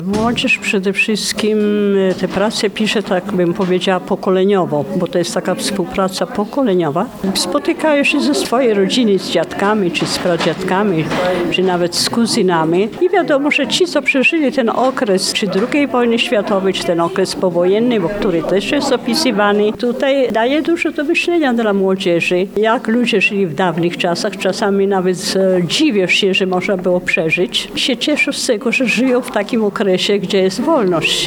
Młodzież przede wszystkim te prace pisze, tak bym powiedziała, pokoleniowo, bo to jest taka współpraca pokoleniowa. Spotykają się ze swojej rodziny, z dziadkami, czy z pradziadkami, czy nawet z kuzynami. I wiadomo, że ci, co przeżyli ten okres, czy II wojny światowej, czy ten okres powojenny, bo który też jest opisywany, tutaj daje dużo do myślenia dla młodzieży. Jak ludzie żyli w dawnych czasach, czasami nawet dziwię się, że można było przeżyć. Się cieszą z tego, że żyją w takim okresie, gdzie jest wolność.